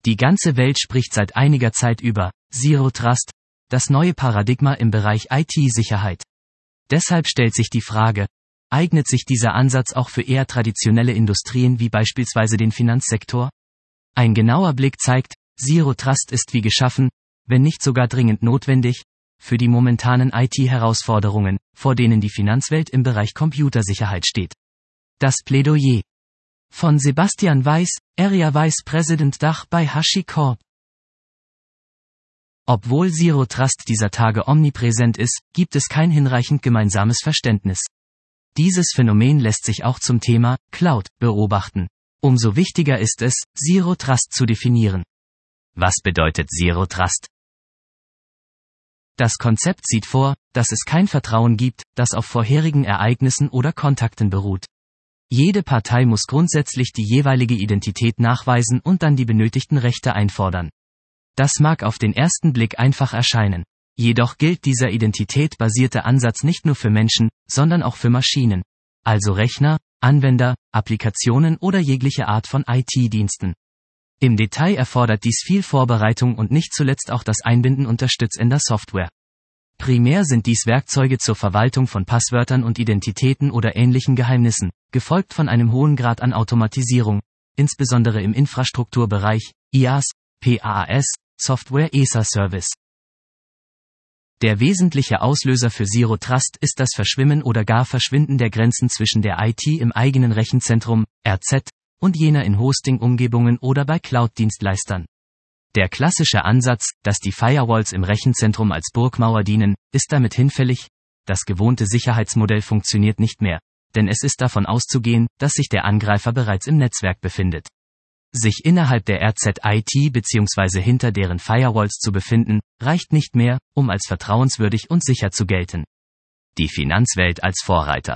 Die ganze Welt spricht seit einiger Zeit über Zero Trust, das neue Paradigma im Bereich IT-Sicherheit. Deshalb stellt sich die Frage, eignet sich dieser Ansatz auch für eher traditionelle Industrien wie beispielsweise den Finanzsektor? Ein genauer Blick zeigt, Zero Trust ist wie geschaffen, wenn nicht sogar dringend notwendig, für die momentanen IT-Herausforderungen, vor denen die Finanzwelt im Bereich Computersicherheit steht. Das Plädoyer von Sebastian Weiß, Area Vice President Dach bei HashiCorp. Obwohl Zero Trust dieser Tage omnipräsent ist, gibt es kein hinreichend gemeinsames Verständnis. Dieses Phänomen lässt sich auch zum Thema Cloud beobachten. Umso wichtiger ist es, Zero Trust zu definieren. Was bedeutet Zero Trust? Das Konzept sieht vor, dass es kein Vertrauen gibt, das auf vorherigen Ereignissen oder Kontakten beruht. Jede Partei muss grundsätzlich die jeweilige Identität nachweisen und dann die benötigten Rechte einfordern. Das mag auf den ersten Blick einfach erscheinen. Jedoch gilt dieser identitätbasierte Ansatz nicht nur für Menschen, sondern auch für Maschinen. Also Rechner, Anwender, Applikationen oder jegliche Art von IT-Diensten. Im Detail erfordert dies viel Vorbereitung und nicht zuletzt auch das Einbinden unterstützender Software. Primär sind dies Werkzeuge zur Verwaltung von Passwörtern und Identitäten oder ähnlichen Geheimnissen, gefolgt von einem hohen Grad an Automatisierung, insbesondere im Infrastrukturbereich, IaaS, PaaS, Software as a Service. Der wesentliche Auslöser für Zero Trust ist das Verschwimmen oder gar Verschwinden der Grenzen zwischen der IT im eigenen Rechenzentrum, RZ, und jener in Hosting-Umgebungen oder bei Cloud-Dienstleistern. Der klassische Ansatz, dass die Firewalls im Rechenzentrum als Burgmauer dienen, ist damit hinfällig. Das gewohnte Sicherheitsmodell funktioniert nicht mehr, denn es ist davon auszugehen, dass sich der Angreifer bereits im Netzwerk befindet. Sich innerhalb der RZ-IT bzw. hinter deren Firewalls zu befinden, reicht nicht mehr, um als vertrauenswürdig und sicher zu gelten. Die Finanzwelt als Vorreiter.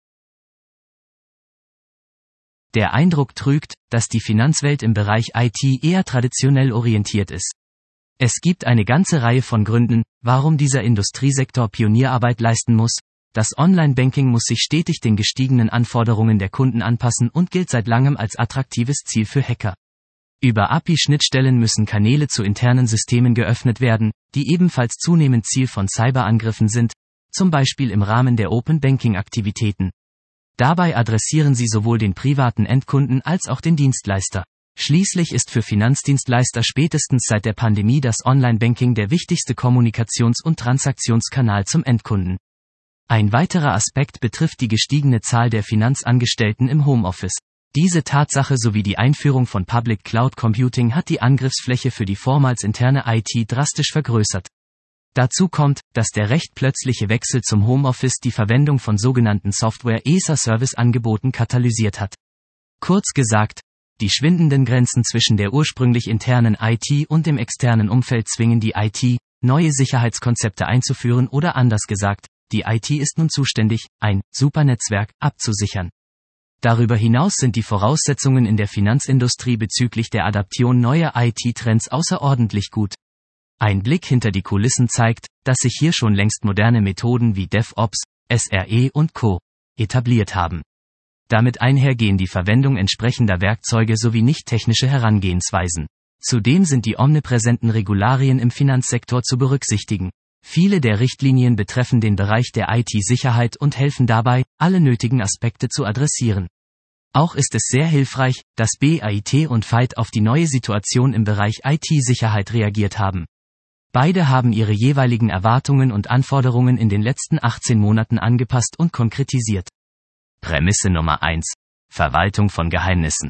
Der Eindruck trügt, dass die Finanzwelt im Bereich IT eher traditionell orientiert ist. Es gibt eine ganze Reihe von Gründen, warum dieser Industriesektor Pionierarbeit leisten muss. Das Online-Banking muss sich stetig den gestiegenen Anforderungen der Kunden anpassen und gilt seit langem als attraktives Ziel für Hacker. Über API-Schnittstellen müssen Kanäle zu internen Systemen geöffnet werden, die ebenfalls zunehmend Ziel von Cyberangriffen sind, zum Beispiel im Rahmen der Open-Banking-Aktivitäten. Dabei adressieren sie sowohl den privaten Endkunden als auch den Dienstleister. Schließlich ist für Finanzdienstleister spätestens seit der Pandemie das Online-Banking der wichtigste Kommunikations- und Transaktionskanal zum Endkunden. Ein weiterer Aspekt betrifft die gestiegene Zahl der Finanzangestellten im Homeoffice. Diese Tatsache sowie die Einführung von Public Cloud Computing hat die Angriffsfläche für die vormals interne IT drastisch vergrößert. Dazu kommt, dass der recht plötzliche Wechsel zum Homeoffice die Verwendung von sogenannten Software as a Service Angeboten katalysiert hat. Kurz gesagt, die schwindenden Grenzen zwischen der ursprünglich internen IT und dem externen Umfeld zwingen die IT, neue Sicherheitskonzepte einzuführen oder anders gesagt, die IT ist nun zuständig, ein Supernetzwerk abzusichern. Darüber hinaus sind die Voraussetzungen in der Finanzindustrie bezüglich der Adaption neuer IT-Trends außerordentlich gut. Ein Blick hinter die Kulissen zeigt, dass sich hier schon längst moderne Methoden wie DevOps, SRE und Co. etabliert haben. Damit einhergehen die Verwendung entsprechender Werkzeuge sowie nicht-technische Herangehensweisen. Zudem sind die omnipräsenten Regularien im Finanzsektor zu berücksichtigen. Viele der Richtlinien betreffen den Bereich der IT-Sicherheit und helfen dabei, alle nötigen Aspekte zu adressieren. Auch ist es sehr hilfreich, dass BAIT und FITE auf die neue Situation im Bereich IT-Sicherheit reagiert haben. Beide haben ihre jeweiligen Erwartungen und Anforderungen in den letzten 18 Monaten angepasst und konkretisiert. Prämisse Nummer 1. Verwaltung von Geheimnissen.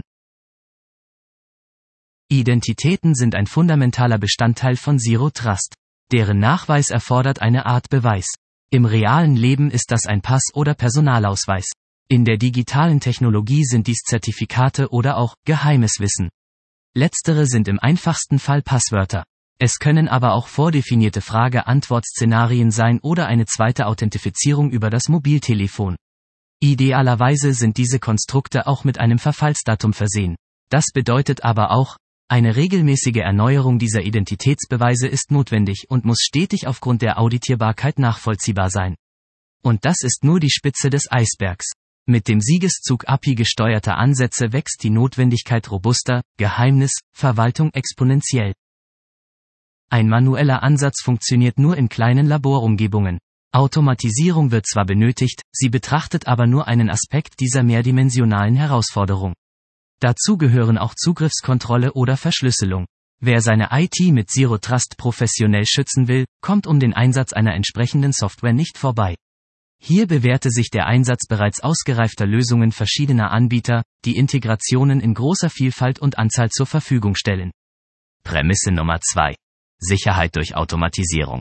Identitäten sind ein fundamentaler Bestandteil von Zero Trust. Deren Nachweis erfordert eine Art Beweis. Im realen Leben ist das ein Pass oder Personalausweis. In der digitalen Technologie sind dies Zertifikate oder auch geheimes Wissen. Letztere sind im einfachsten Fall Passwörter. Es können aber auch vordefinierte Frage-Antwort-Szenarien sein oder eine zweite Authentifizierung über das Mobiltelefon. Idealerweise sind diese Konstrukte auch mit einem Verfallsdatum versehen. Das bedeutet aber auch, eine regelmäßige Erneuerung dieser Identitätsbeweise ist notwendig und muss stetig aufgrund der Auditierbarkeit nachvollziehbar sein. Und das ist nur die Spitze des Eisbergs. Mit dem Siegeszug API-gesteuerter Ansätze wächst die Notwendigkeit robuster Geheimnisverwaltung exponentiell. Ein manueller Ansatz funktioniert nur in kleinen Laborumgebungen. Automatisierung wird zwar benötigt, sie betrachtet aber nur einen Aspekt dieser mehrdimensionalen Herausforderung. Dazu gehören auch Zugriffskontrolle oder Verschlüsselung. Wer seine IT mit Zero Trust professionell schützen will, kommt um den Einsatz einer entsprechenden Software nicht vorbei. Hier bewährte sich der Einsatz bereits ausgereifter Lösungen verschiedener Anbieter, die Integrationen in großer Vielfalt und Anzahl zur Verfügung stellen. Prämisse Nummer 2. Sicherheit durch Automatisierung.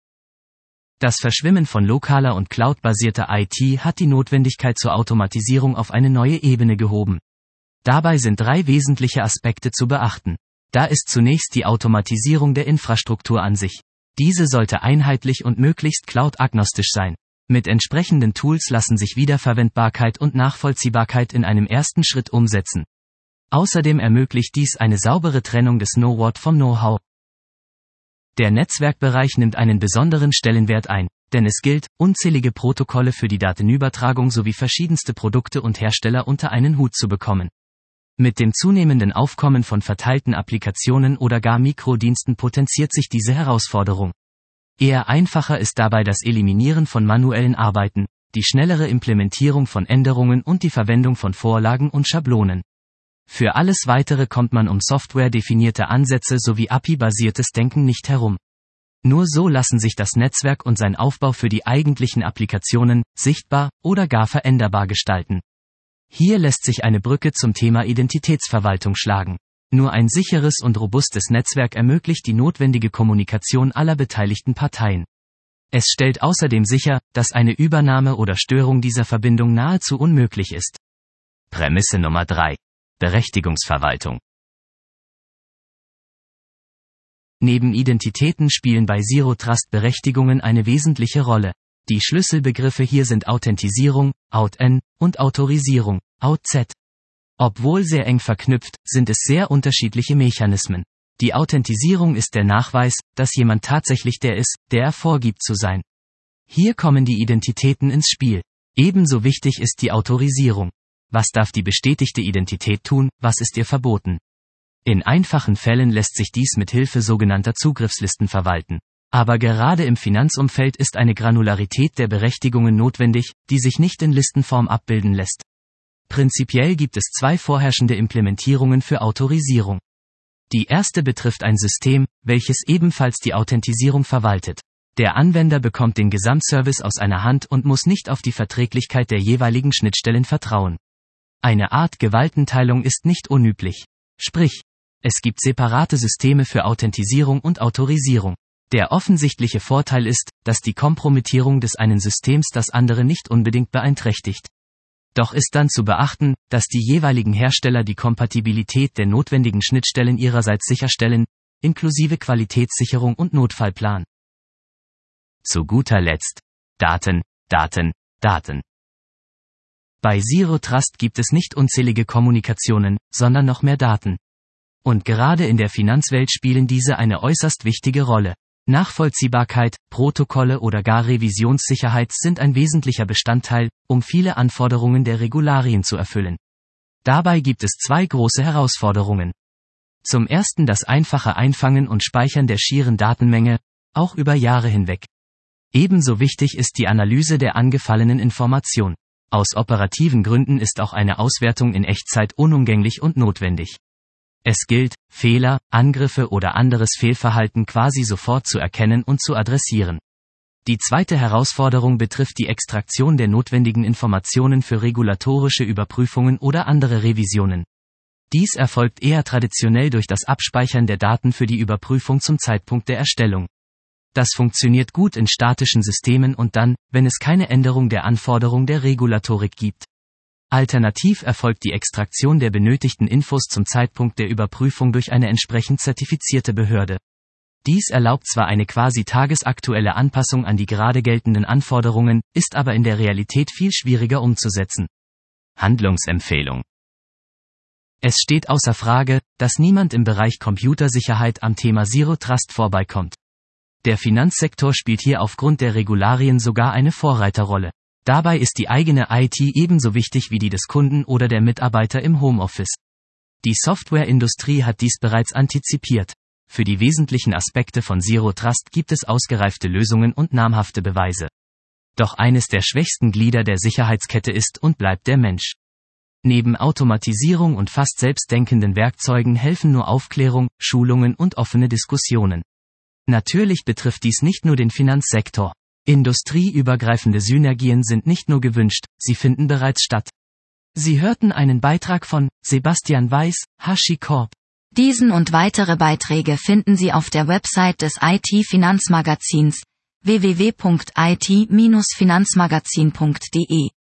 Das Verschwimmen von lokaler und cloud-basierter IT hat die Notwendigkeit zur Automatisierung auf eine neue Ebene gehoben. Dabei sind 3 wesentliche Aspekte zu beachten. Da ist zunächst die Automatisierung der Infrastruktur an sich. Diese sollte einheitlich und möglichst cloud-agnostisch sein. Mit entsprechenden Tools lassen sich Wiederverwendbarkeit und Nachvollziehbarkeit in einem ersten Schritt umsetzen. Außerdem ermöglicht dies eine saubere Trennung des Know-what vom Know-how. Der Netzwerkbereich nimmt einen besonderen Stellenwert ein, denn es gilt, unzählige Protokolle für die Datenübertragung sowie verschiedenste Produkte und Hersteller unter einen Hut zu bekommen. Mit dem zunehmenden Aufkommen von verteilten Applikationen oder gar Mikrodiensten potenziert sich diese Herausforderung. Eher einfacher ist dabei das Eliminieren von manuellen Arbeiten, die schnellere Implementierung von Änderungen und die Verwendung von Vorlagen und Schablonen. Für alles Weitere kommt man um softwaredefinierte Ansätze sowie API-basiertes Denken nicht herum. Nur so lassen sich das Netzwerk und sein Aufbau für die eigentlichen Applikationen sichtbar oder gar veränderbar gestalten. Hier lässt sich eine Brücke zum Thema Identitätsverwaltung schlagen. Nur ein sicheres und robustes Netzwerk ermöglicht die notwendige Kommunikation aller beteiligten Parteien. Es stellt außerdem sicher, dass eine Übernahme oder Störung dieser Verbindung nahezu unmöglich ist. Prämisse Nummer 3. Berechtigungsverwaltung. Neben Identitäten spielen bei Zero Trust Berechtigungen eine wesentliche Rolle. Die Schlüsselbegriffe hier sind Authentisierung, Aut-N, und Autorisierung, Aut-Z. Obwohl sehr eng verknüpft, sind es sehr unterschiedliche Mechanismen. Die Authentisierung ist der Nachweis, dass jemand tatsächlich der ist, der er vorgibt zu sein. Hier kommen die Identitäten ins Spiel. Ebenso wichtig ist die Autorisierung. Was darf die bestätigte Identität tun, was ist ihr verboten? In einfachen Fällen lässt sich dies mit Hilfe sogenannter Zugriffslisten verwalten. Aber gerade im Finanzumfeld ist eine Granularität der Berechtigungen notwendig, die sich nicht in Listenform abbilden lässt. Prinzipiell gibt es 2 vorherrschende Implementierungen für Autorisierung. Die erste betrifft ein System, welches ebenfalls die Authentisierung verwaltet. Der Anwender bekommt den Gesamtservice aus einer Hand und muss nicht auf die Verträglichkeit der jeweiligen Schnittstellen vertrauen. Eine Art Gewaltenteilung ist nicht unüblich. Sprich, es gibt separate Systeme für Authentisierung und Autorisierung. Der offensichtliche Vorteil ist, dass die Kompromittierung des einen Systems das andere nicht unbedingt beeinträchtigt. Doch ist dann zu beachten, dass die jeweiligen Hersteller die Kompatibilität der notwendigen Schnittstellen ihrerseits sicherstellen, inklusive Qualitätssicherung und Notfallplan. Zu guter Letzt, Daten. Bei Zero Trust gibt es nicht unzählige Kommunikationen, sondern noch mehr Daten. Und gerade in der Finanzwelt spielen diese eine äußerst wichtige Rolle. Nachvollziehbarkeit, Protokolle oder gar Revisionssicherheit sind ein wesentlicher Bestandteil, um viele Anforderungen der Regularien zu erfüllen. Dabei gibt es 2 große Herausforderungen. Zum ersten das einfache Einfangen und Speichern der schieren Datenmenge, auch über Jahre hinweg. Ebenso wichtig ist die Analyse der angefallenen Information. Aus operativen Gründen ist auch eine Auswertung in Echtzeit unumgänglich und notwendig. Es gilt, Fehler, Angriffe oder anderes Fehlverhalten quasi sofort zu erkennen und zu adressieren. Die zweite Herausforderung betrifft die Extraktion der notwendigen Informationen für regulatorische Überprüfungen oder andere Revisionen. Dies erfolgt eher traditionell durch das Abspeichern der Daten für die Überprüfung zum Zeitpunkt der Erstellung. Das funktioniert gut in statischen Systemen und dann, wenn es keine Änderung der Anforderung der Regulatorik gibt. Alternativ erfolgt die Extraktion der benötigten Infos zum Zeitpunkt der Überprüfung durch eine entsprechend zertifizierte Behörde. Dies erlaubt zwar eine quasi tagesaktuelle Anpassung an die gerade geltenden Anforderungen, ist aber in der Realität viel schwieriger umzusetzen. Handlungsempfehlung. Es steht außer Frage, dass niemand im Bereich Computersicherheit am Thema Zero Trust vorbeikommt. Der Finanzsektor spielt hier aufgrund der Regularien sogar eine Vorreiterrolle. Dabei ist die eigene IT ebenso wichtig wie die des Kunden oder der Mitarbeiter im Homeoffice. Die Softwareindustrie hat dies bereits antizipiert. Für die wesentlichen Aspekte von Zero Trust gibt es ausgereifte Lösungen und namhafte Beweise. Doch eines der schwächsten Glieder der Sicherheitskette ist und bleibt der Mensch. Neben Automatisierung und fast selbstdenkenden Werkzeugen helfen nur Aufklärung, Schulungen und offene Diskussionen. Natürlich betrifft dies nicht nur den Finanzsektor. Industrieübergreifende Synergien sind nicht nur gewünscht, sie finden bereits statt. Sie hörten einen Beitrag von Sebastian Weiß, HashiCorp. Diesen und weitere Beiträge finden Sie auf der Website des IT-Finanzmagazins www.it-finanzmagazin.de.